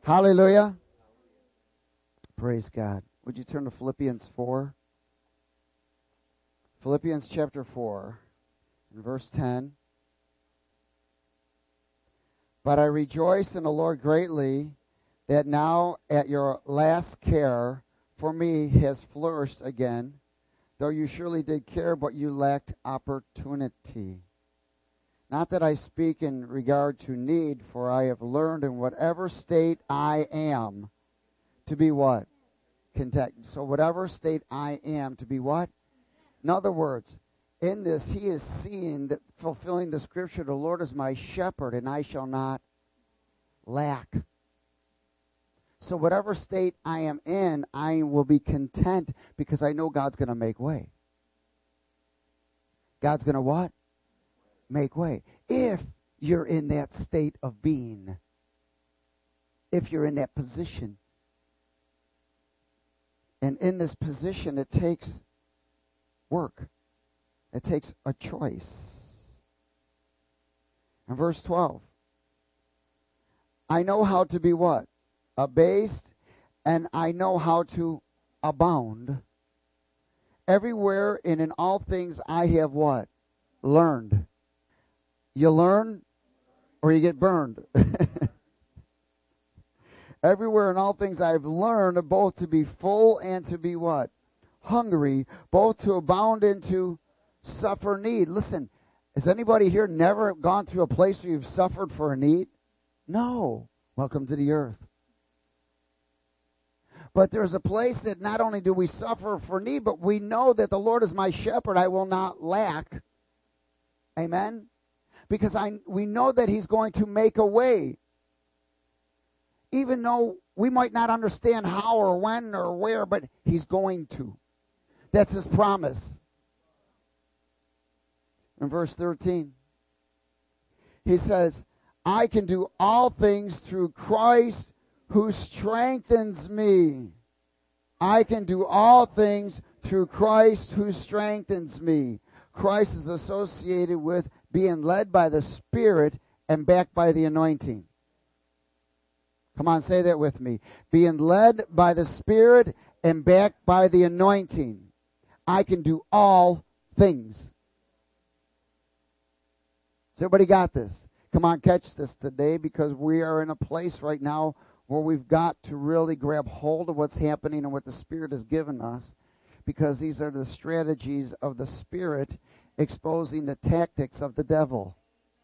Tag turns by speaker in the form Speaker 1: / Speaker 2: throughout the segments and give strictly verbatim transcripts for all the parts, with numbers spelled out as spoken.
Speaker 1: Hallelujah. Praise God. Would you turn to Philippians four? Philippians chapter four, verse ten. But I rejoice in the Lord greatly that now at your last care for me has flourished again, though you surely did care, but you lacked opportunity. Not that I speak in regard to need, for I have learned in whatever state I am to be what? Content. So whatever state I am to be what? In other words, in this, he is seeing that fulfilling the scripture, the Lord is my shepherd, and I shall not lack. So whatever state I am in, I will be content because I know God's going to make way. God's going to what? Make way. If you're in that state of being, if you're in that position. And in this position, it takes work. It takes a choice. And verse twelve. I know how to be what? Abased, and I know how to abound. Everywhere and in all things I have what? Learned. You learn or you get burned. Everywhere in all things I've learned both to be full and to be what? Hungry, both to abound and to suffer need. Listen, has anybody here never gone through a place where you've suffered for a need? No. Welcome to the earth. But there's a place that not only do we suffer for need, but we know that the Lord is my shepherd, I will not lack. Amen? Because I we know that he's going to make a way. Even though we might not understand how or when or where, but he's going to. That's his promise. In verse thirteen, he says, I can do all things through Christ who strengthens me. I can do all things through Christ who strengthens me. Christ is associated with being led by the Spirit and backed by the anointing. Come on, say that with me. Being led by the Spirit and backed by the anointing. I can do all things. Has everybody got this? Come on, catch this today, because we are in a place right now where we've got to really grab hold of what's happening and what the Spirit has given us, because these are the strategies of the Spirit exposing the tactics of the devil.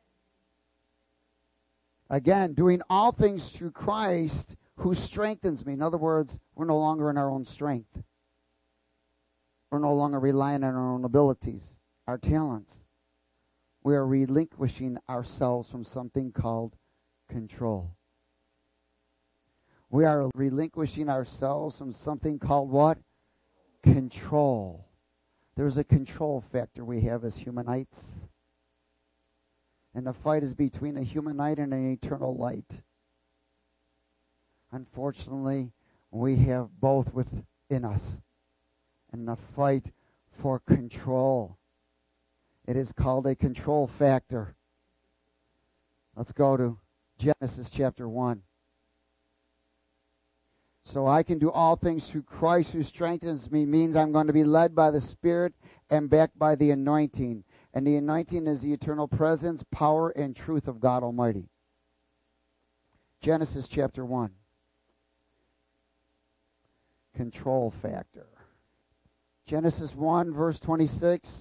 Speaker 1: Again, doing all things through Christ who strengthens me. In other words, we're no longer in our own strength. We're no longer relying on our own abilities, our talents. We are relinquishing ourselves from something called control. We are relinquishing ourselves from something called what? Control. There's a control factor we have as humanites. And the fight is between a humanite and an eternal light. Unfortunately, we have both within us. And the fight for control. It is called a control factor. Let's go to Genesis chapter one. So I can do all things through Christ who strengthens me means I'm going to be led by the Spirit and backed by the anointing. And the anointing is the eternal presence, power, and truth of God Almighty. Genesis chapter one. Control factor. Genesis one, verse twenty-six.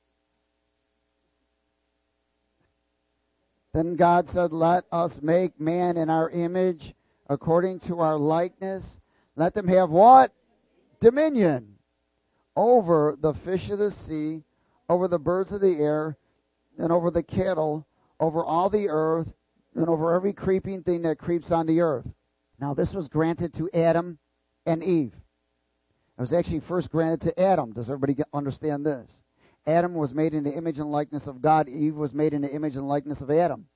Speaker 1: Then God said, let us make man in our image, according to our likeness. Let them have what? Dominion. Over the fish of the sea, over the birds of the air, and over the cattle, over all the earth, and over every creeping thing that creeps on the earth. Now this was granted to Adam and Eve. It was actually first granted to Adam. Does everybody get, understand this? Adam was made in the image and likeness of God. Eve was made in the image and likeness of Adam.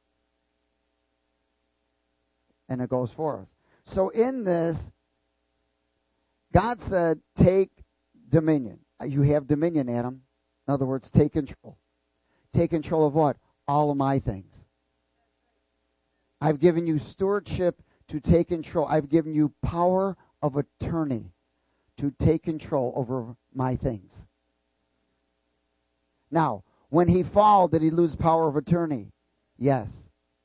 Speaker 1: And it goes forth. So in this, God said, take dominion. You have dominion, Adam. In other words, take control. Take control of what? All of my things. I've given you stewardship to take control. I've given you power of attorney to take control over my things. Now, when he fell, did he lose power of attorney? Yes.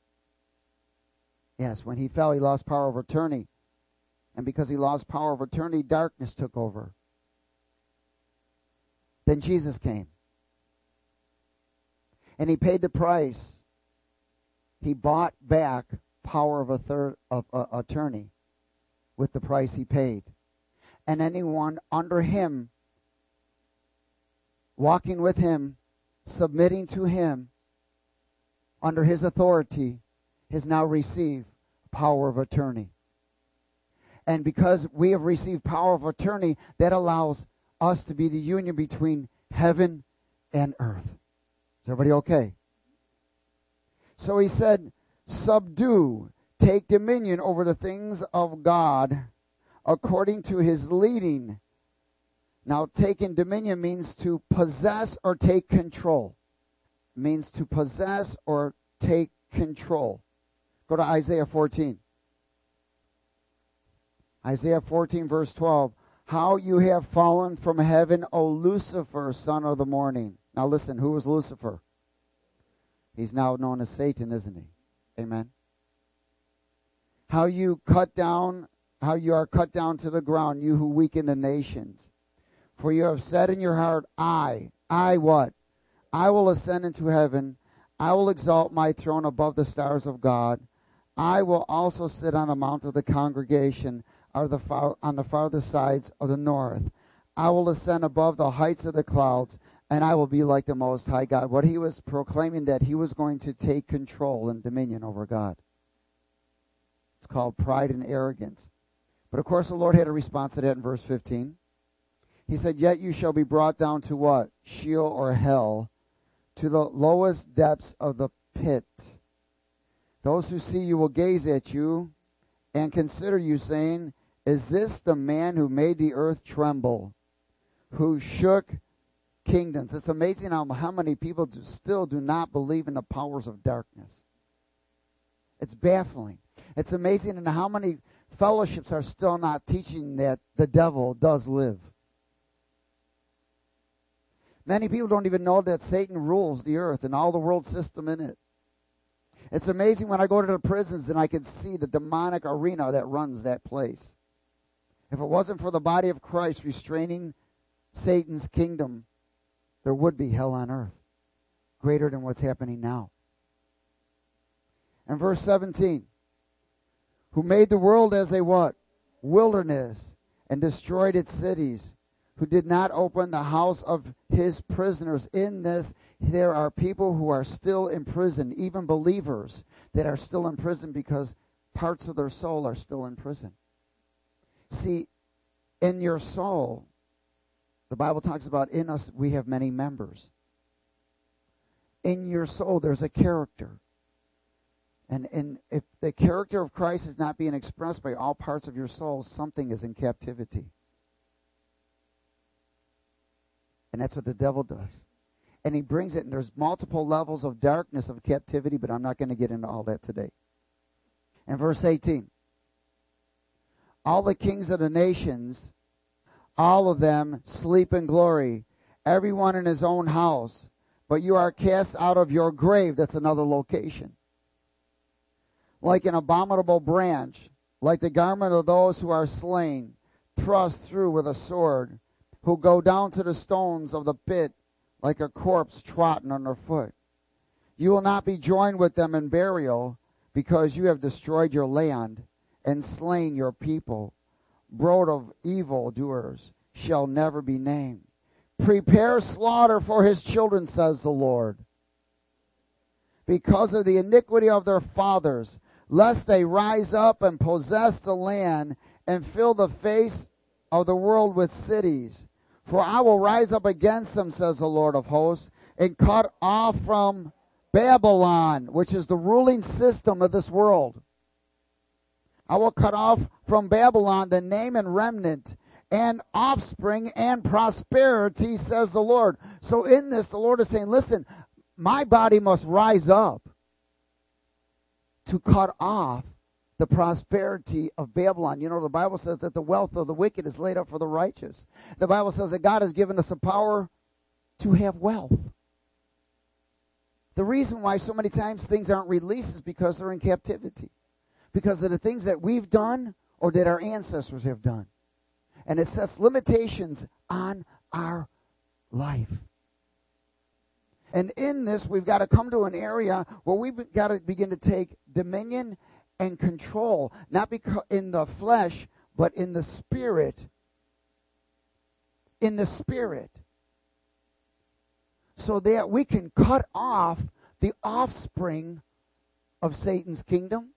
Speaker 1: Yes, when he fell, he lost power of attorney. And because he lost power of attorney, darkness took over. Then Jesus came. And he paid the price. He bought back power of, a third, of uh, attorney with the price he paid. And anyone under him, walking with him, submitting to him, under his authority, has now received power of attorney. And because we have received power of attorney, that allows us to be the union between heaven and earth. Is everybody okay? So he said, subdue, take dominion over the things of God according to his leading. Now, taking dominion means to possess or take control. It means to possess or take control. Go to Isaiah fourteen. Isaiah fourteen, verse twelve. How you have fallen from heaven, O Lucifer, son of the morning. Now listen, who was Lucifer? He's now known as Satan, isn't he? Amen. How you cut down, how you are cut down to the ground, you who weaken the nations. For you have said in your heart, I, I what? I will ascend into heaven. I will exalt my throne above the stars of God. I will also sit on a mount of the congregation on the, far, on the farthest sides of the north. I will ascend above the heights of the clouds, and I will be like the Most High God. What he was proclaiming, that he was going to take control and dominion over God. It's called pride and arrogance. But of course the Lord had a response to that in verse fifteen. He said, yet you shall be brought down to what? Sheol or hell, to the lowest depths of the pit. Those who see you will gaze at you and consider you, saying, is this the man who made the earth tremble, who shook kingdoms? It's amazing how, how many people do, still do not believe in the powers of darkness. It's baffling. It's amazing in how many fellowships are still not teaching that the devil does live. Many people don't even know that Satan rules the earth and all the world system in it. It's amazing when I go to the prisons and I can see the demonic arena that runs that place. If it wasn't for the body of Christ restraining Satan's kingdom, there would be hell on earth, greater than what's happening now. And verse seventeen, who made the world as a what? Wilderness, and destroyed its cities, who did not open the house of his prisoners. In this, there are people who are still in prison, even believers that are still in prison because parts of their soul are still in prison. See, in your soul, the Bible talks about in us we have many members. In your soul there's a character. And, and if the character of Christ is not being expressed by all parts of your soul, something is in captivity. And that's what the devil does. And he brings it, and there's multiple levels of darkness, of captivity, but I'm not going to get into all that today. And verse eighteen. All the kings of the nations, all of them sleep in glory, everyone in his own house. But you are cast out of your grave. That's another location. Like an abominable branch, like the garment of those who are slain, thrust through with a sword, who go down to the stones of the pit like a corpse trodden underfoot. You will not be joined with them in burial, because you have destroyed your land and slain your people. Brood of evildoers shall never be named. Prepare slaughter for his children, says the Lord, because of the iniquity of their fathers, lest they rise up and possess the land and fill the face of the world with cities. For I will rise up against them, says the Lord of hosts, and cut off from Babylon, which is the ruling system of this world. I will cut off from Babylon the name and remnant, and offspring and prosperity, says the Lord. So in this, the Lord is saying, listen, my body must rise up to cut off the prosperity of Babylon. You know, the Bible says that the wealth of the wicked is laid up for the righteous. The Bible says that God has given us the power to have wealth. The reason why so many times things aren't released is because they're in captivity. Because of the things that we've done or that our ancestors have done. And it sets limitations on our life. And in this, we've got to come to an area where we've got to begin to take dominion and control, not because in the flesh, but in the spirit. In the spirit. So that we can cut off the offspring of Satan's kingdom.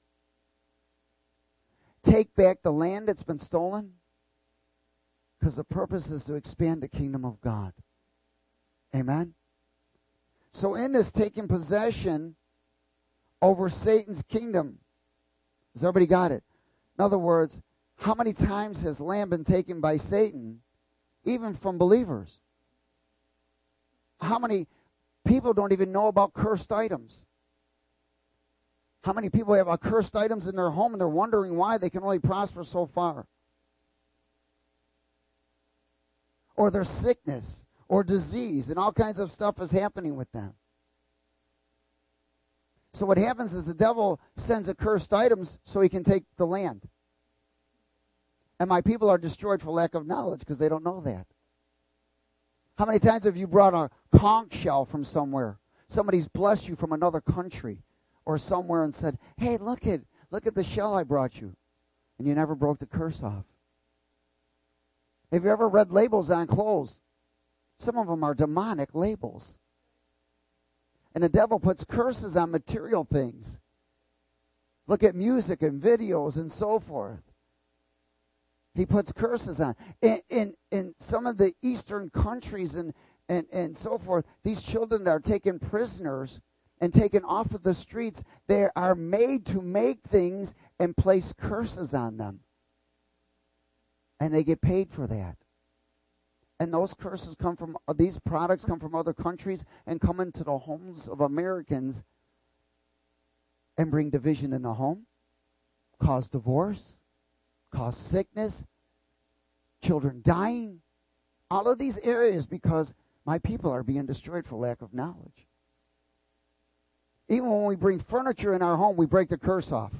Speaker 1: Take back the land that's been stolen. Because the purpose is to expand the kingdom of God. Amen? So in this taking possession over Satan's kingdom, has everybody got it? In other words, how many times has land been taken by Satan, even from believers? How many people don't even know about cursed items? How many people have cursed items in their home and they're wondering why they can only prosper so far? Or their sickness, or disease, and all kinds of stuff is happening with them. So what happens is the devil sends accursed items so he can take the land. And my people are destroyed for lack of knowledge because they don't know that. How many times have you brought a conch shell from somewhere? Somebody's blessed you from another country or somewhere and said, hey, look at, look at the shell I brought you. And you never broke the curse off. Have you ever read labels on clothes? Some of them are demonic labels. And the devil puts curses on material things. Look at music and videos and so forth. He puts curses on. In, in, in some of the eastern countries and, and, and so forth, these children that are taken prisoners and taken off of the streets, they are made to make things and place curses on them. And they get paid for that. And those curses come from, these products come from other countries and come into the homes of Americans and bring division in the home, cause divorce, cause sickness, children dying. All of these areas because my people are being destroyed for lack of knowledge. Even when we bring furniture in our home, we break the curse off.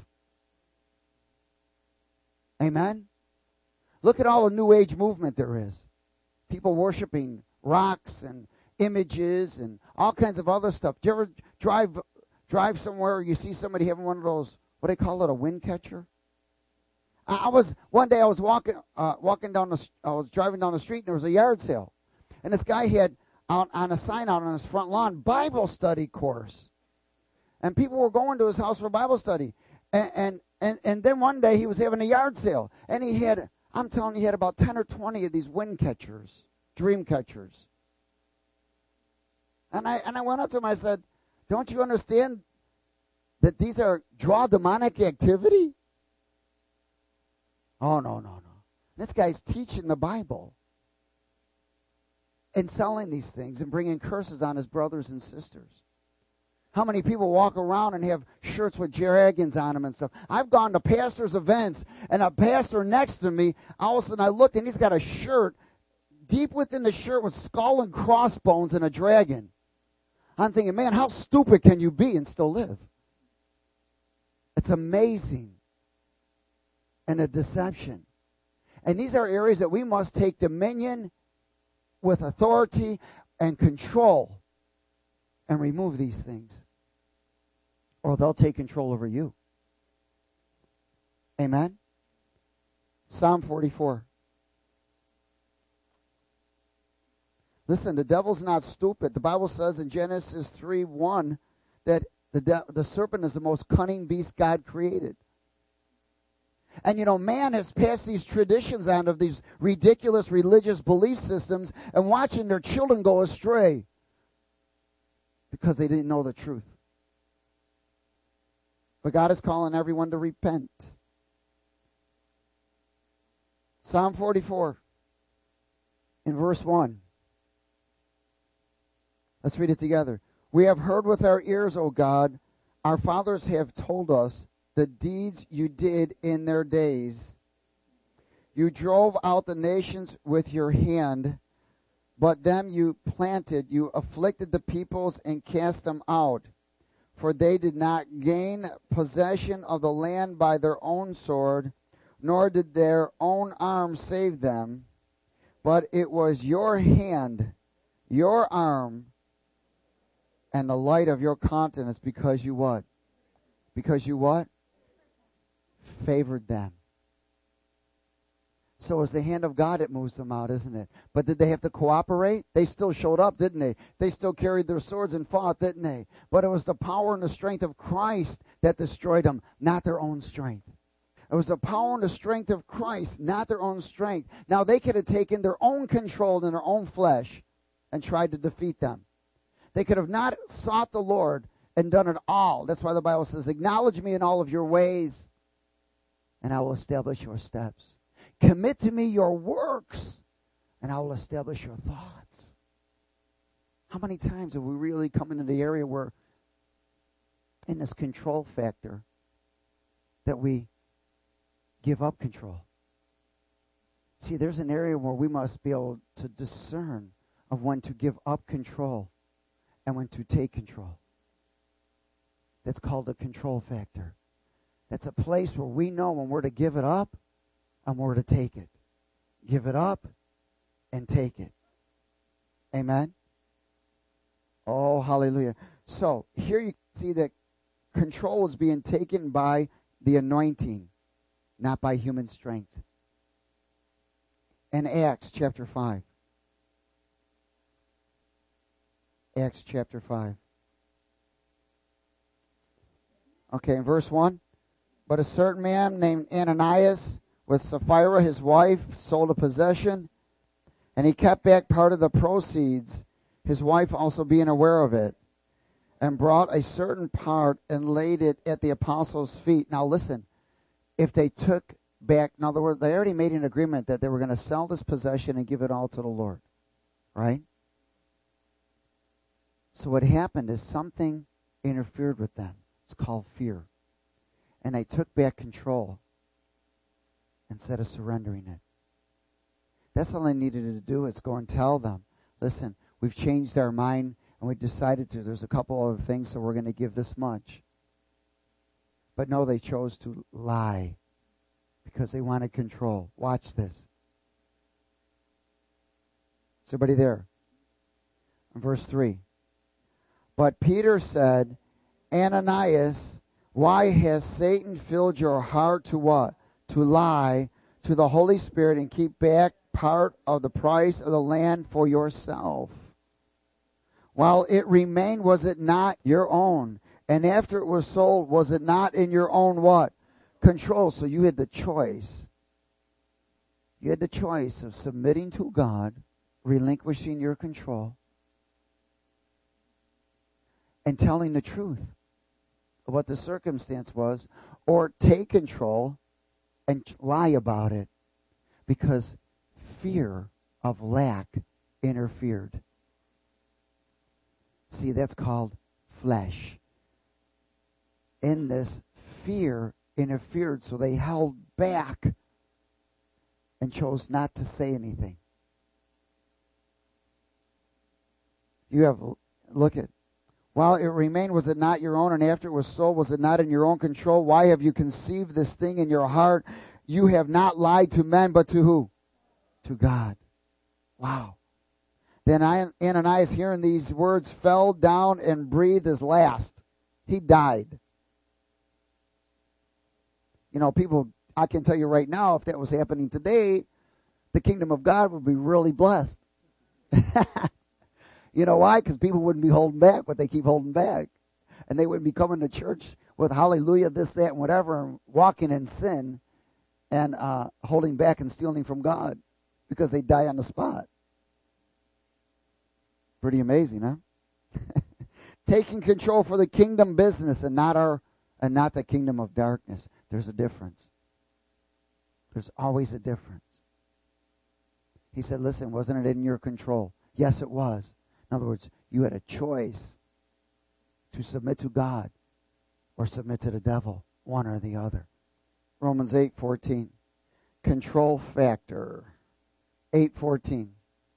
Speaker 1: Amen? Look at all the New Age movement there is. People worshiping rocks and images and all kinds of other stuff. Do you ever drive drive somewhere where you see somebody having one of those, what do they call it, a wind catcher? I, I was, one day I was walking uh, walking down the, I was driving down the street and there was a yard sale. And this guy had out on a sign out on his front lawn, Bible study course. And people were going to his house for Bible study. And, and, and, and then one day he was having a yard sale. And he had, I'm telling you, he had about ten or twenty of these wind catchers, dream catchers. And I and I went up to him, I said, don't you understand that these are draw demonic activity? Oh, no, no, no. This guy's teaching the Bible and selling these things and bringing curses on his brothers and sisters. How many people walk around and have shirts with dragons on them and stuff? I've gone to pastors' events, and a pastor next to me, all of a sudden I looked, and he's got a shirt, deep within the shirt with skull and crossbones and a dragon. I'm thinking, man, how stupid can you be and still live? It's amazing. And a deception. And these are areas that we must take dominion with authority and control. And remove these things. Or they'll take control over you. Amen? Psalm forty-four. Listen, the devil's not stupid. The Bible says in Genesis three one that the, de- the serpent is the most cunning beast God created. And you know, man has passed these traditions on of these ridiculous religious belief systems and watching their children go astray. Because they didn't know the truth. But God is calling everyone to repent. Psalm forty-four, in verse one. Let's read it together. We have heard with our ears, O God, our fathers have told us the deeds you did in their days. You drove out the nations with your hand, but them you planted. You afflicted the peoples and cast them out. For they did not gain possession of the land by their own sword, nor did their own arm save them. But it was your hand, your arm, and the light of your countenance, because you what? Because you what? Favored them. So it's the hand of God that moves them out, isn't it? But did they have to cooperate? They still showed up, didn't they? They still carried their swords and fought, didn't they? But it was the power and the strength of Christ that destroyed them, not their own strength. It was the power and the strength of Christ, not their own strength. Now they could have taken their own control in their own flesh and tried to defeat them. They could have not sought the Lord and done it all. That's why the Bible says, acknowledge me in all of your ways, and I will establish your steps. Commit to me your works, and I will establish your thoughts. How many times have we really come into the area where, in this control factor, that we give up control? See, there's an area where we must be able to discern of when to give up control and when to take control. That's called a control factor. That's a place where we know when we're to give it up and we're to take it. Give it up and take it. Amen? Oh, hallelujah. So, here you can see that control is being taken by the anointing, not by human strength. In Acts chapter five. Acts chapter five. Okay, in verse one. But a certain man named Ananias, with Sapphira his wife, sold a possession, and he kept back part of the proceeds, his wife also being aware of it, and brought a certain part and laid it at the apostles' feet. Now listen, if they took back, in other words, they already made an agreement that they were going to sell this possession and give it all to the Lord, right? So what happened is something interfered with them. It's called fear. And they took back control instead of surrendering it. That's all they needed to do, is go and tell them, listen, we've changed our mind and we decided to, there's a couple other things, so we're going to give this much. But no, they chose to lie because they wanted control. Watch this. Is everybody there? In verse three. But Peter said, Ananias, why has Satan filled your heart to what? To lie to the Holy Spirit and keep back part of the price of the land for yourself. While it remained, was it not your own? And after it was sold, was it not in your own what? Control. So you had the choice. You had the choice of submitting to God, relinquishing your control, and telling the truth of what the circumstance was, or take control and lie about it because fear of lack interfered. See, that's called flesh. In this, fear interfered, so they held back and chose not to say anything. You have, look at, while it remained, was it not your own? And after it was sold, was it not in your own control? Why have you conceived this thing in your heart? You have not lied to men, but to who? To God. Wow. Then Ananias, hearing these words, fell down and breathed his last. He died. You know, people, I can tell you right now, if that was happening today, the kingdom of God would be really blessed. You know why? Because people wouldn't be holding back what they keep holding back. And they wouldn't be coming to church with hallelujah, this, that, and whatever, and walking in sin and uh, holding back and stealing from God because they die on the spot. Pretty amazing, huh? Taking control for the kingdom business and not our and not the kingdom of darkness. There's a difference. There's always a difference. He said, listen, wasn't it in your control? Yes, it was. In other words, you had a choice to submit to God or submit to the devil. one or the other. Romans eight fourteen. Control factor. eight fourteen.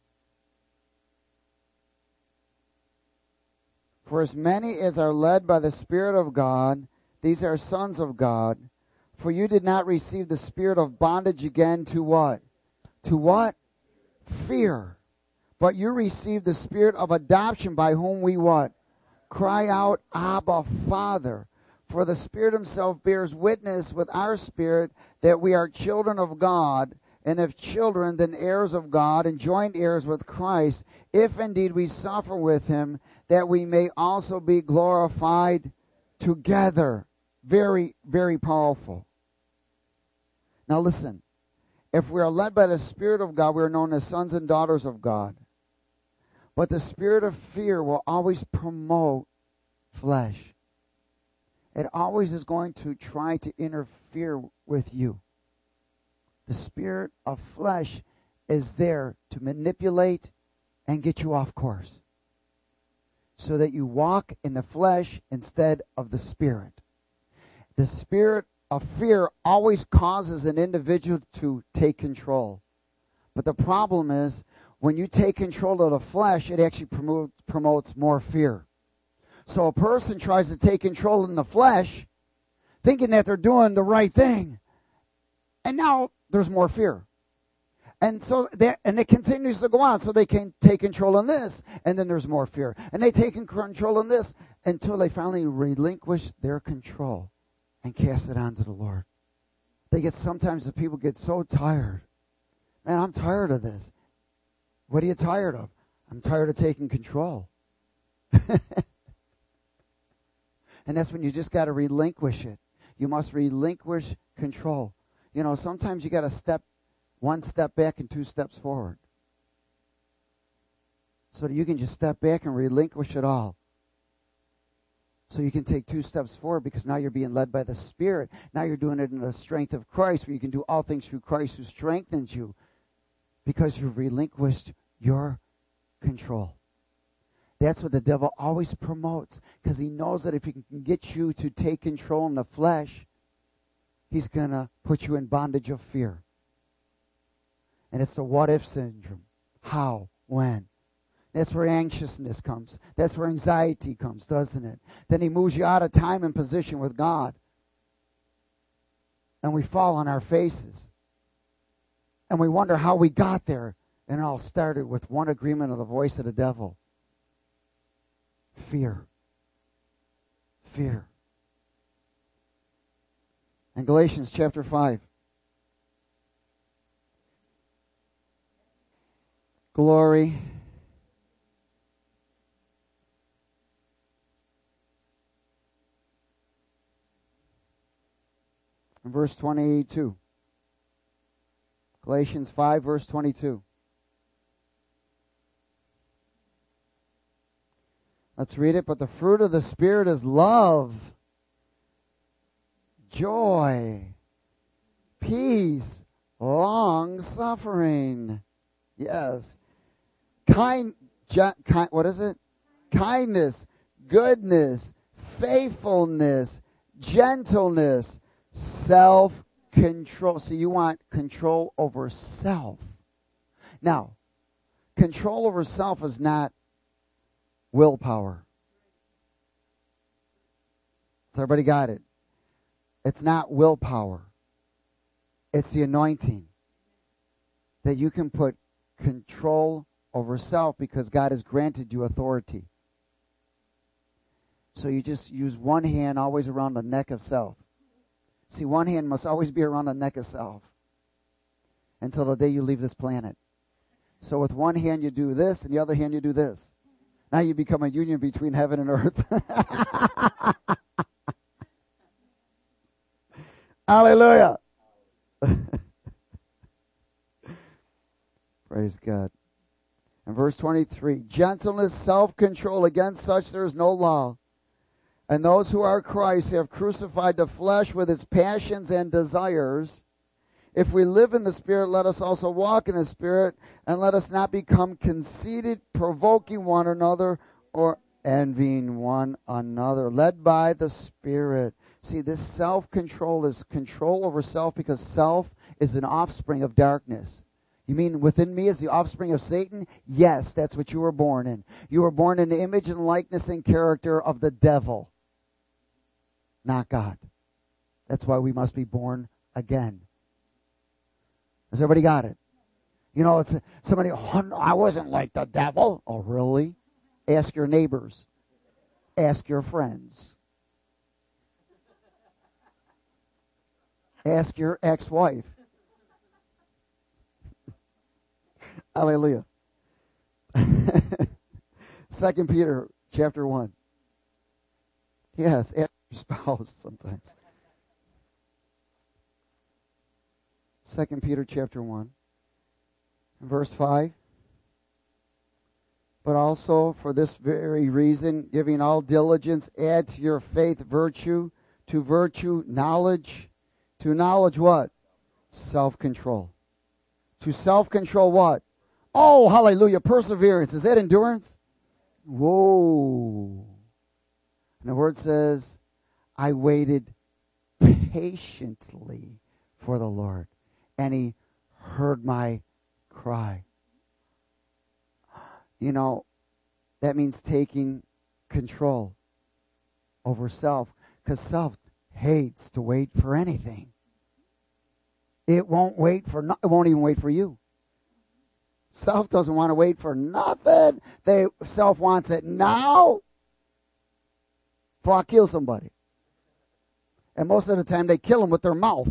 Speaker 1: For as many as are led by the Spirit of God, these are sons of God. For you did not receive the spirit of bondage again to what? To what? Fear. But you received the spirit of adoption, by whom we what? Cry out, Abba, Father. For the Spirit himself bears witness with our spirit that we are children of God, and if children, then heirs of God, and joint heirs with Christ, if indeed we suffer with him, that we may also be glorified together. Very, very powerful. Now listen, if we are led by the Spirit of God, we are known as sons and daughters of God. But the spirit of fear will always promote flesh. It always is going to try to interfere with you. The spirit of flesh is there to manipulate and get you off course, so that you walk in the flesh instead of the Spirit. The spirit of fear always causes an individual to take control. But the problem is, when you take control of the flesh, it actually promotes, promotes more fear. So a person tries to take control in the flesh, thinking that they're doing the right thing. And now there's more fear. And so that, and it continues to go on. So they can take control in this, and then there's more fear. And they take control in this until they finally relinquish their control and cast it onto the Lord. They get, sometimes the people get so tired. Man, I'm tired of this. What are you tired of? I'm tired of taking control. And that's when you just got to relinquish it. You must relinquish control. You know, sometimes you got to step one step back and two steps forward, so that you can just step back and relinquish it all. So you can take two steps forward, because now you're being led by the Spirit. Now you're doing it in the strength of Christ, where you can do all things through Christ who strengthens you, because you've relinquished your control. That's what the devil always promotes, because he knows that if he can get you to take control in the flesh, he's going to put you in bondage of fear. And it's the what-if syndrome. How? When? That's where anxiousness comes. That's where anxiety comes, doesn't it? Then he moves you out of time and position with God. And we fall on our faces. And we wonder how we got there. And it all started with one agreement of the voice of the devil. Fear. Fear. In Galatians chapter five. Glory. In verse twenty-two. Galatians five, verse twenty-two. Let's read it. But the fruit of the Spirit is love, joy, peace, long-suffering. Yes. Kind, kind, what is it? Kindness, goodness, faithfulness, gentleness, self-control. So you want control over self. Now, control over self is not willpower. So everybody got it? It's not willpower. It's the anointing. That you can put control over self because God has granted you authority. So you just use one hand always around the neck of self. See, one hand must always be around the neck of self until the day you leave this planet. So with one hand you do this, and the other hand you do this. Now you become a union between heaven and earth. Hallelujah. Praise God. In verse twenty-three, gentleness, self-control, against such there is no law. And those who are Christ have crucified the flesh with its passions and desires. If we live in the Spirit, let us also walk in the Spirit, and let us not become conceited, provoking one another, or envying one another. Led by the Spirit. See, this self-control is control over self, because self is an offspring of darkness. You mean within me is the offspring of Satan? Yes, that's what you were born in. You were born in the image and likeness and character of the devil, not God. That's why we must be born again. Has everybody got it? You know, it's somebody, oh, no, I wasn't like the devil. Oh, really? Ask your neighbors. Ask your friends. Ask your ex-wife. Hallelujah. Second Peter chapter one. Yes, ask your spouse sometimes. Second Peter chapter one, verse five. But also for this very reason, giving all diligence, add to your faith virtue, to virtue knowledge, to knowledge what? Self-control. To self-control what? Oh, hallelujah, perseverance. Is that endurance? Whoa. And the word says, I waited patiently for the Lord, and he heard my cry. You know, that means taking control over self, because self hates to wait for anything. It won't wait for no, it won't even wait for you. Self doesn't want to wait for nothing. They self wants it now. Before I kill somebody. And most of the time they kill them with their mouth.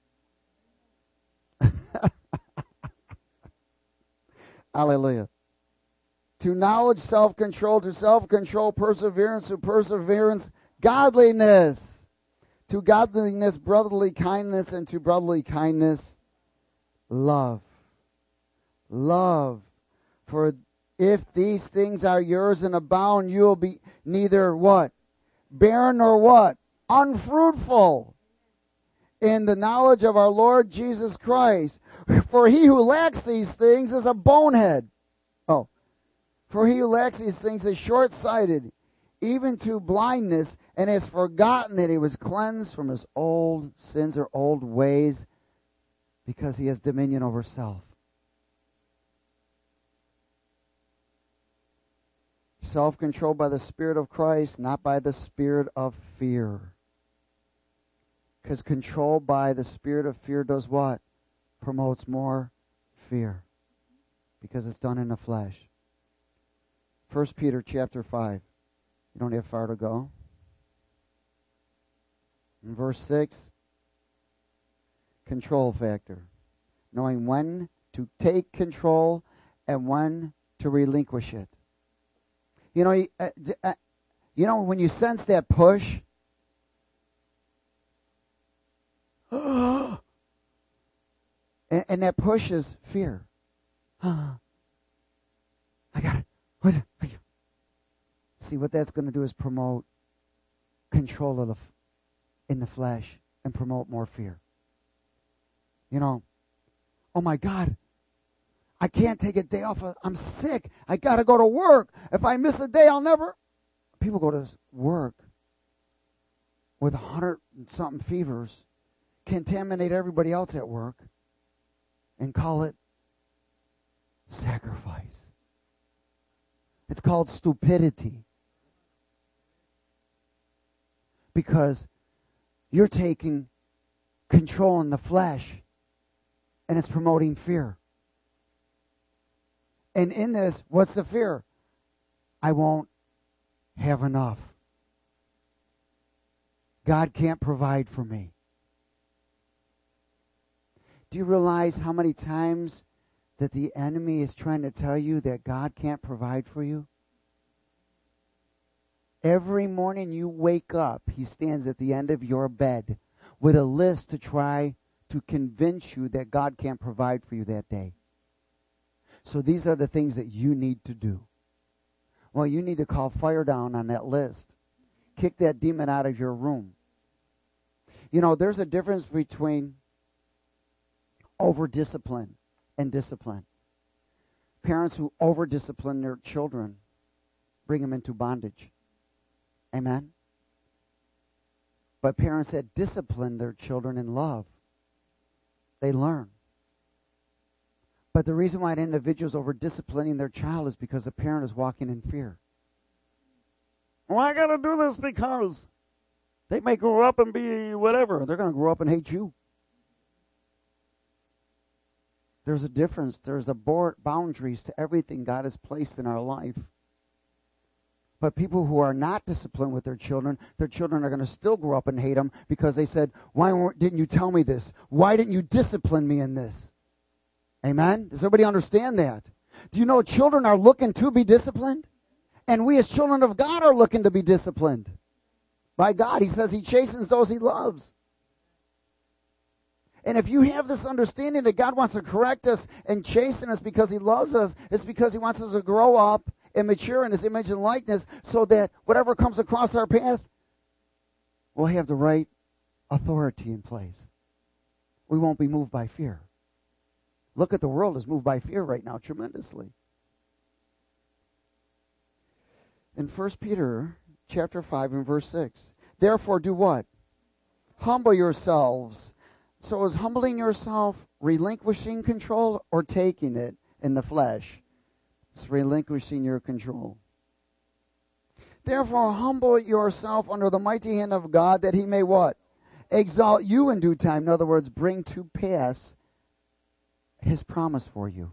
Speaker 1: Hallelujah. To knowledge, self-control. To self-control, perseverance. To perseverance, godliness. To godliness, brotherly kindness. And to brotherly kindness, love. Love. For if these things are yours and abound, you will be neither what? Barren nor what? Unfruitful in the knowledge of our Lord Jesus Christ. For he who lacks these things is a bonehead. Oh. For he who lacks these things is short-sighted, even to blindness, and has forgotten that he was cleansed from his old sins or old ways, because he has dominion over self. Self-controlled by the Spirit of Christ, not by the spirit of fear. Because control by the spirit of fear does what? Promotes more fear. Because it's done in the flesh. First Peter chapter five. You don't have far to go. In verse six, control factor. Knowing when to take control and when to relinquish it. You know, uh, uh, you know when you sense that push, and, and that push is fear. I got it. What? See, what that's going to do is promote control of the, in the flesh and promote more fear. You know, oh my God, I can't take a day off. I'm sick. I got to go to work. If I miss a day, I'll never. People go to work with a hundred and something fevers, contaminate everybody else at work, and call it sacrifice. It's called stupidity. Because you're taking control in the flesh, and it's promoting fear. And in this, what's the fear? I won't have enough. God can't provide for me. Do you realize how many times that the enemy is trying to tell you that God can't provide for you? Every morning you wake up, he stands at the end of your bed with a list to try to convince you that God can't provide for you that day. So these are the things that you need to do. Well, you need to call fire down on that list. Kick that demon out of your room. You know, there's a difference between over-discipline and discipline. Parents who over-discipline their children bring them into bondage. Amen? But parents that discipline their children in love, they learn. But the reason why an individual is over disciplining their child is because the parent is walking in fear. Well, I got to do this because they may grow up and be whatever. They're going to grow up and hate you. There's a difference. There's a board, boundaries to everything God has placed in our life. But people who are not disciplined with their children, their children are going to still grow up and hate them because they said, why weren't, didn't you tell me this? Why didn't you discipline me in this? Amen? Does everybody understand that? Do you know children are looking to be disciplined? And we as children of God are looking to be disciplined by God. He says he chastens those he loves. And if you have this understanding that God wants to correct us and chasten us because he loves us, it's because he wants us to grow up and mature in his image and likeness so that whatever comes across our path, we'll have the right authority in place. We won't be moved by fear. Look at the world is moved by fear right now tremendously. In First Peter chapter five and verse six, therefore do what? Humble yourselves. So is humbling yourself relinquishing control or taking it in the flesh? It's relinquishing your control. Therefore humble yourself under the mighty hand of God that he may what? Exalt you in due time. In other words, bring to pass his promise for you.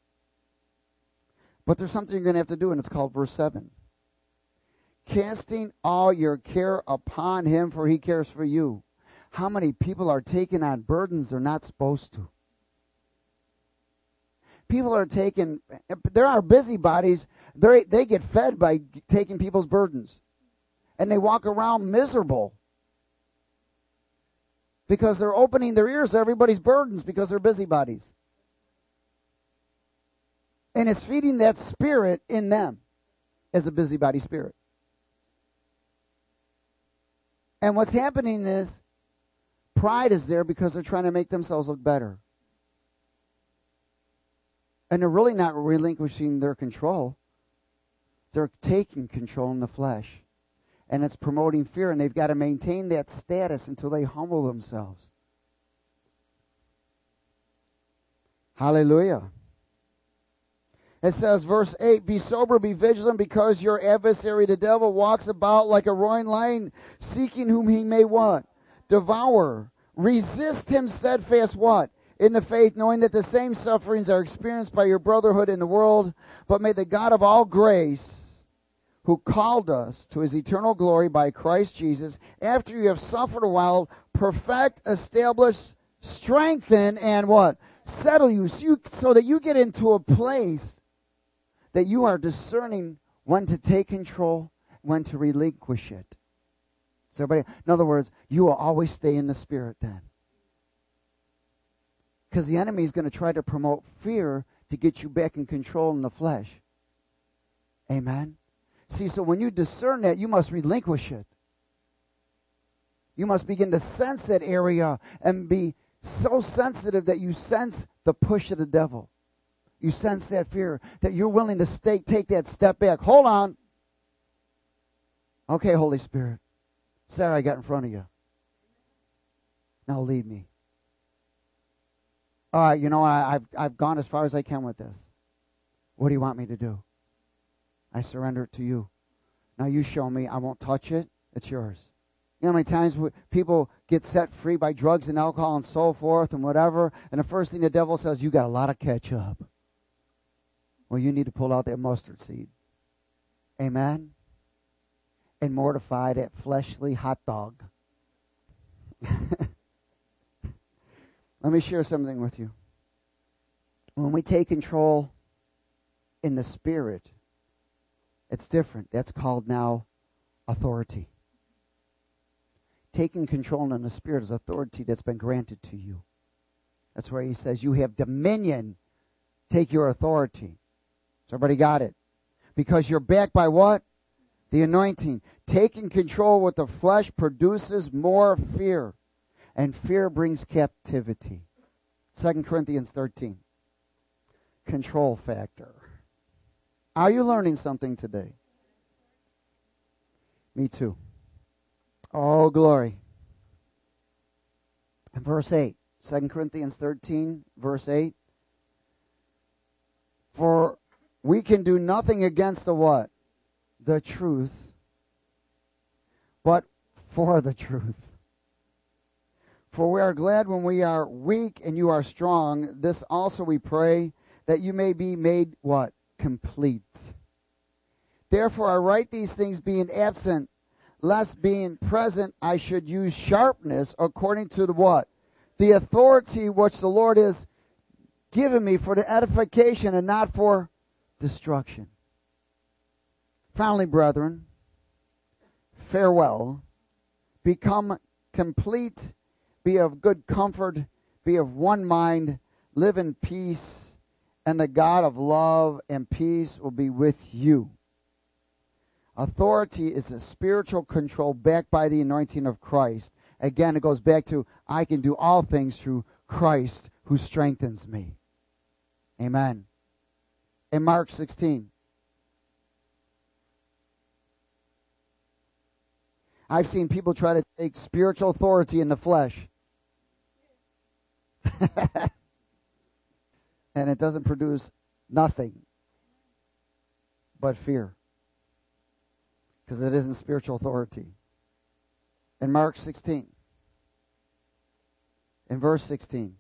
Speaker 1: But there's something you're going to have to do, and it's called verse seven. Casting all your care upon him, for he cares for you. How many people are taking on burdens they're not supposed to? People are taking, there are busybodies, they they get fed by taking people's burdens. And they walk around miserable because they're opening their ears to everybody's burdens because they're busybodies. And it's feeding that spirit in them as a busybody spirit. And what's happening is pride is there because they're trying to make themselves look better. And they're really not relinquishing their control. They're taking control in the flesh. And it's promoting fear, and they've got to maintain that status until they humble themselves. Hallelujah. It says, verse eight, be sober, be vigilant, because your adversary, the devil, walks about like a roaring lion, seeking whom he may what? Devour. Resist him steadfast what? In the faith, knowing that the same sufferings are experienced by your brotherhood in the world. But may the God of all grace, who called us to his eternal glory by Christ Jesus, after you have suffered a while, perfect, establish, strengthen, and what? Settle you so, you, so that you get into a place that you are discerning when to take control, when to relinquish it. So everybody, in other words, you will always stay in the spirit then. Because the enemy is going to try to promote fear to get you back in control in the flesh. Amen? See, so when you discern that, you must relinquish it. You must begin to sense that area and be so sensitive that you sense the push of the devil. You sense that fear, that you're willing to stay, take that step back. Hold on. Okay, Holy Spirit. Sarah, I got in front of you. Now lead me. All right, you know, I, I've, I've gone as far as I can with this. What do you want me to do? I surrender it to you. Now you show me. I won't touch it. It's yours. You know how many times people get set free by drugs and alcohol and so forth and whatever, and the first thing the devil says, you got a lot of catch up. Well, you need to pull out that mustard seed. Amen? And mortify that fleshly hot dog. Let me share something with you. When we take control in the spirit, it's different. That's called now authority. Taking control in the spirit is authority that's been granted to you. That's where he says you have dominion. Take your authority. So everybody got it? Because you're backed by what? The anointing. Taking control with the flesh produces more fear. And fear brings captivity. Second Corinthians thirteen. Control factor. Are you learning something today? Me too. Oh, glory. And verse eight, Second Corinthians thirteen, verse eight. For we can do nothing against the what? The truth, but for the truth. For we are glad when we are weak and you are strong. This also we pray, that you may be made what? Complete. Therefore I write these things being absent, lest being present I should use sharpness according to the what? The authority which the Lord has given me for the edification and not for destruction. Finally, brethren, farewell. Become complete. Be of good comfort. Be of one mind. Live in peace. And the God of love and peace will be with you. Authority is a spiritual control backed by the anointing of Christ. Again, it goes back to, I can do all things through Christ who strengthens me. Amen. In Mark sixteen. I've seen people try to take spiritual authority in the flesh. And it doesn't produce nothing but fear. Because it isn't spiritual authority. In Mark sixteen. In verse sixteen.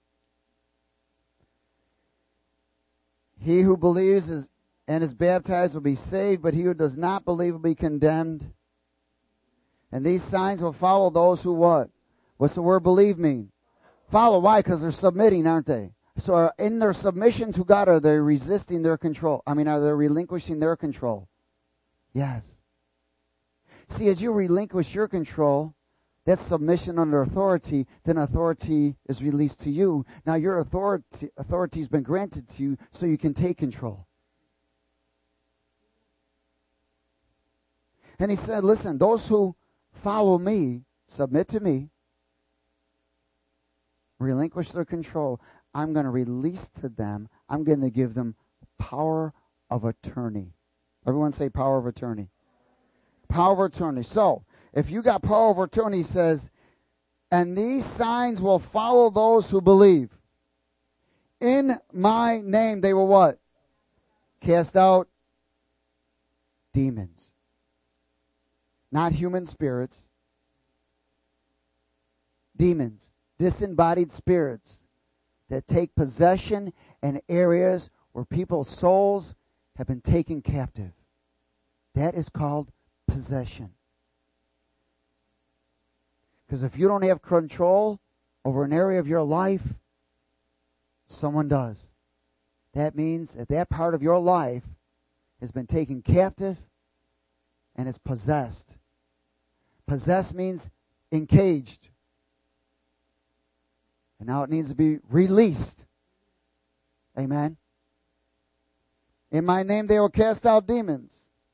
Speaker 1: He who believes is, and is baptized will be saved, but he who does not believe will be condemned. And these signs will follow those who what? What's the word believe mean? Follow. Why? Because they're submitting, aren't they? So in their submission to God, are they resisting their control? I mean, are they relinquishing their control? Yes. See, as you relinquish your control, that's submission under authority, then authority is released to you. Now your authority authority has been granted to you so you can take control. And he said, listen, those who follow me, submit to me, relinquish their control, I'm going to release to them, I'm going to give them power of attorney. Everyone say power of attorney. Power of attorney. So, if you got power of attorney, he says, and these signs will follow those who believe. In my name they will what? Cast out demons. Not human spirits. Demons. Disembodied spirits that take possession in areas where people's souls have been taken captive. That is called possession. Because if you don't have control over an area of your life, someone does. That means that that part of your life has been taken captive and is possessed. Possessed means encaged. And now it needs to be released. Amen. In my name they will cast out demons.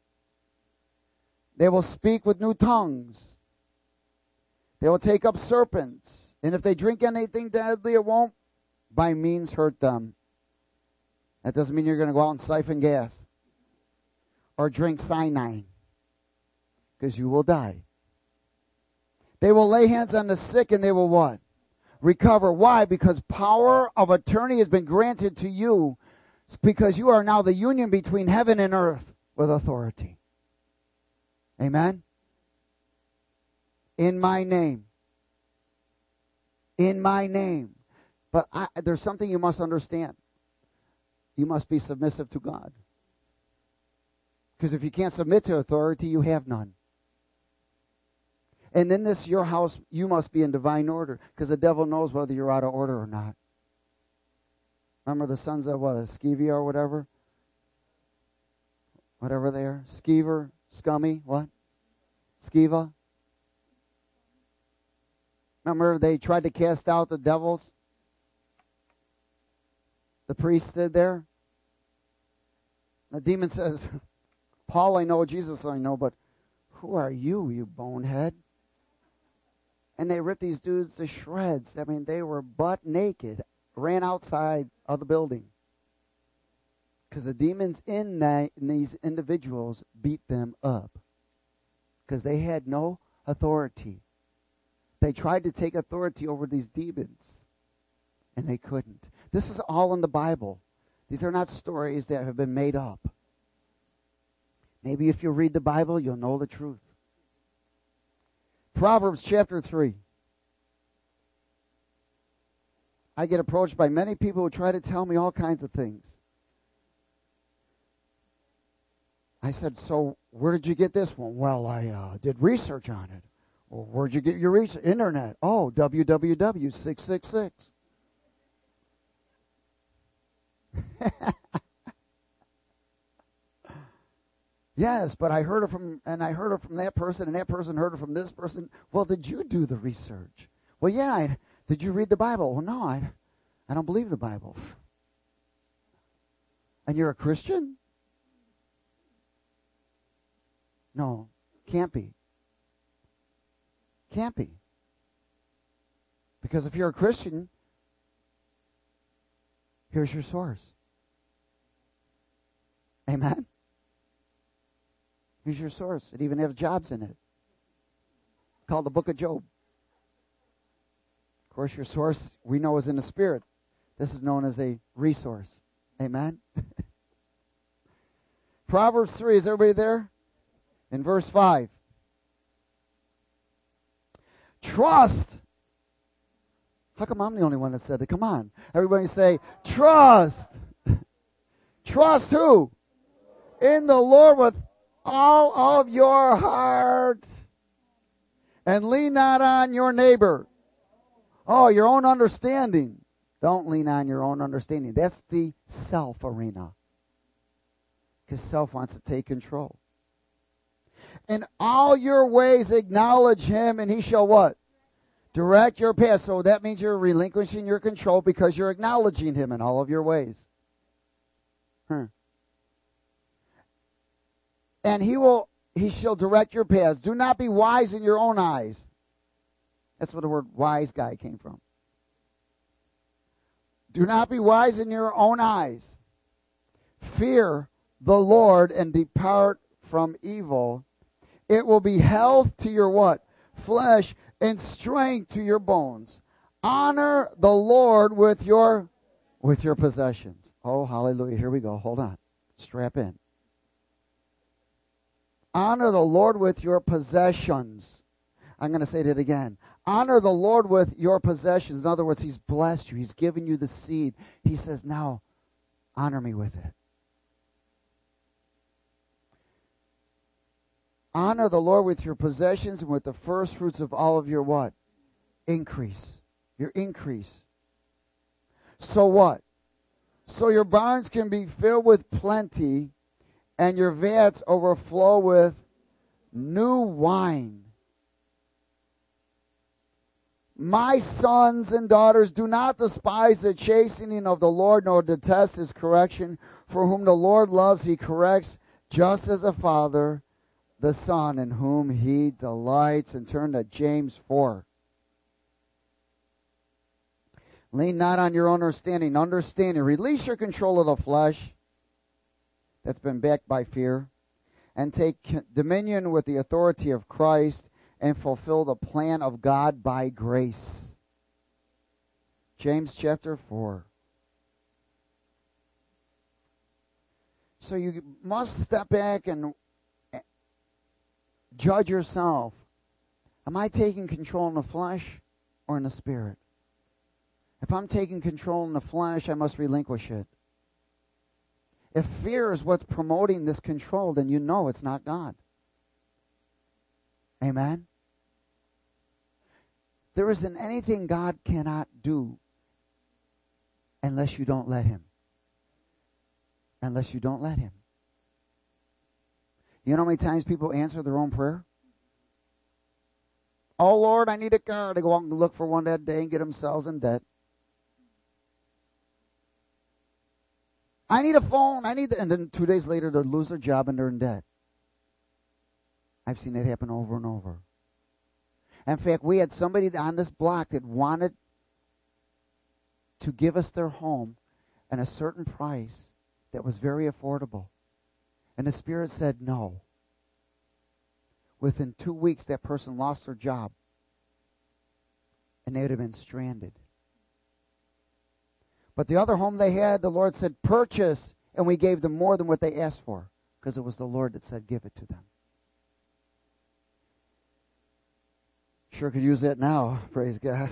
Speaker 1: They will speak with new tongues. They will take up serpents. And if they drink anything deadly, it won't by means hurt them. That doesn't mean you're going to go out and siphon gas. Or drink cyanide. Because you will die. They will lay hands on the sick and they will what? Recover. Why? Because power of attorney has been granted to you. It's because you are now the union between heaven and earth with authority. Amen? In my name. In my name. But I, there's something you must understand. You must be submissive to God. Because if you can't submit to authority, you have none. And in this, your house, you must be in divine order. Because the devil knows whether you're out of order or not. Remember the sons of what? Sceva or whatever? Whatever they are. Skeever, Scummy, what? Sceva. Remember they tried to cast out the devils? The priest stood there. The demon says, Paul I know, Jesus I know, but who are you, you bonehead? And they ripped these dudes to shreds. I mean, they were butt naked. Ran outside of the building. Because the demons in, that, in these individuals beat them up. Because they had no authority. They tried to take authority over these demons, and they couldn't. This is all in the Bible. These are not stories that have been made up. Maybe if you read the Bible, you'll know the truth. Proverbs chapter three. I get approached by many people who try to tell me all kinds of things. I said, so where did you get this one? Well, I uh, did research on it. Well, where'd you get your research? Internet. Oh, w w w six six six. Yes, but I heard it from, and I heard it from that person, and that person heard it from this person. Well, did you do the research? Well, yeah. I, did you read the Bible? Well, no, I, I don't believe the Bible. And you're a Christian? No, can't be. Can't be. Because if you're a Christian, here's your source. Amen? Here's your source. It even has jobs in it. Called the Book of Job. Of course, your source we know is in the Spirit. This is known as a resource. Amen? Proverbs three, is everybody there? In verse five. Trust. How come I'm the only one that said that? Come on. Everybody say, trust. Trust who? In the Lord with all of your heart. And lean not on your neighbor. Oh, your own understanding. Don't lean on your own understanding. That's the self arena. Because self wants to take control. In all your ways acknowledge him, and he shall what? Direct your path. So that means you're relinquishing your control because you're acknowledging him in all of your ways. Huh. And he will, he shall direct your paths. Do not be wise in your own eyes. That's where the word wise guy came from. Do not be wise in your own eyes. Fear the Lord and depart from evil. It will be health to your what? Flesh and strength to your bones. Honor the Lord with your with your possessions. Oh, hallelujah. Here we go. Hold on. Strap in. Honor the Lord with your possessions. I'm going to say that again. Honor the Lord with your possessions. In other words, he's blessed you. He's given you the seed. He says, now, honor me with it. Honor the Lord with your possessions and with the first fruits of all of your what? Increase. Your increase. So what? So your barns can be filled with plenty and your vats overflow with new wine. My sons and daughters, do not despise the chastening of the Lord, nor detest his correction. For whom the Lord loves, he corrects, just as a father the Son in whom he delights. And turn to James four. Lean not on your understanding. Understanding. Release your control of the flesh that's been backed by fear, and take dominion with the authority of Christ, and fulfill the plan of God by grace. James chapter four. So you must step back and judge yourself. Am I taking control in the flesh or in the spirit? If I'm taking control in the flesh, I must relinquish it. If fear is what's promoting this control, then you know it's not God. Amen? There isn't anything God cannot do unless you don't let him. Unless you don't let him. You know how many times people answer their own prayer? Oh, Lord, I need a car. They go out and look for one that day and get themselves in debt. I need a phone. I need, the, and then two days later, they lose their job and they're in debt. I've seen it happen over and over. In fact, we had somebody on this block that wanted to give us their home at a certain price that was very affordable. And the Spirit said no. Within two weeks, that person lost their job. and they would have been stranded. But the other home they had, the Lord said, purchase, and we gave them more than what they asked for, because it was the Lord that said, give it to them. Sure could use that now, praise God.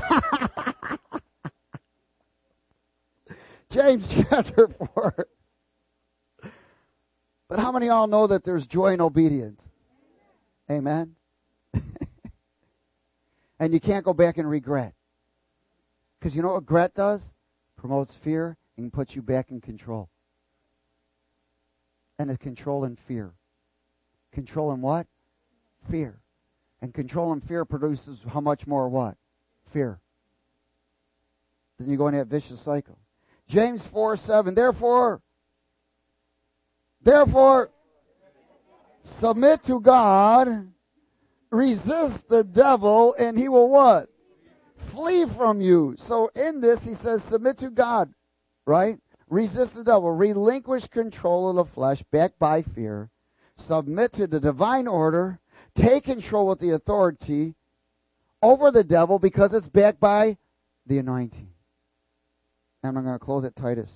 Speaker 1: James chapter four. But how many of y'all know that there's joy in obedience? Amen. And you can't go back and regret. Because you know what regret does? Promotes fear and puts you back in control. And it's control and fear. Control and what? Fear. And control and fear produces how much more what? Fear. Then you go into that vicious cycle. James four seven. Therefore, therefore, submit to God, resist the devil, and he will what? Flee from you. So in this, he says, submit to God, right? Resist the devil. Relinquish control of the flesh, backed by fear. Submit to the divine order. Take control with the authority over the devil because it's backed by the anointing. And I'm going to close at Titus.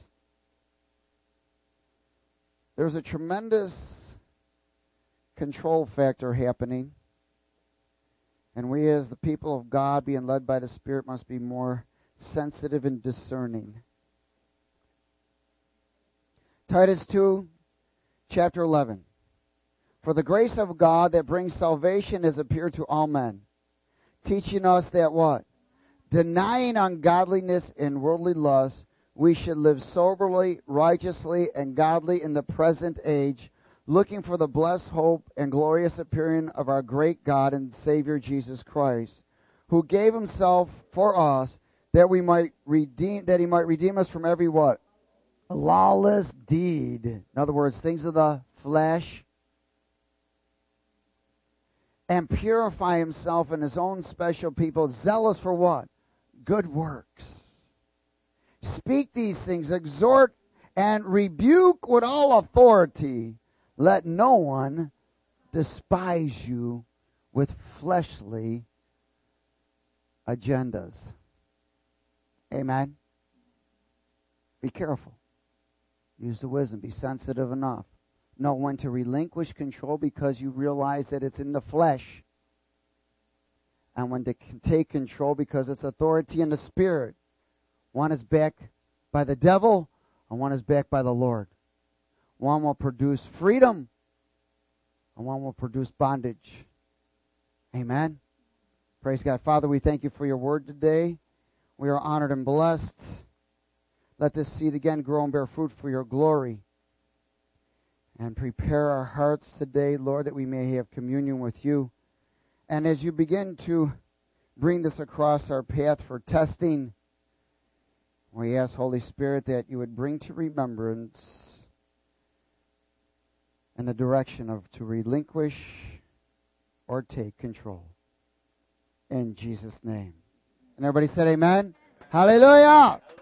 Speaker 1: There's a tremendous control factor happening. And we as the people of God, being led by the Spirit, must be more sensitive and discerning. Titus two, chapter eleven. For the grace of God that brings salvation has appeared to all men, teaching us that what? Denying ungodliness and worldly lust, we should live soberly, righteously, and godly in the present age, looking for the blessed hope and glorious appearing of our great God and Savior Jesus Christ, who gave himself for us that we might redeem, that he might redeem us from every what? A lawless deed. In other words, things of the flesh. And purify himself and his own special people, zealous for what? Good works. Speak these things, exhort and rebuke with all authority. Let no one despise you with fleshly agendas. Amen. Be careful. Use the wisdom. Be sensitive enough. Know when to relinquish control because you realize that it's in the flesh. And when to take control because it's authority in the Spirit. One is backed by the devil and one is backed by the Lord. One will produce freedom and one will produce bondage. Amen. Praise God. Father, we thank you for your word today. We are honored and blessed. Let this seed again grow and bear fruit for your glory. And prepare our hearts today, Lord, that we may have communion with you. And as you begin to bring this across our path for testing, we ask, Holy Spirit, that you would bring to remembrance in the direction of to relinquish or take control. In Jesus' name. And everybody said amen? Hallelujah!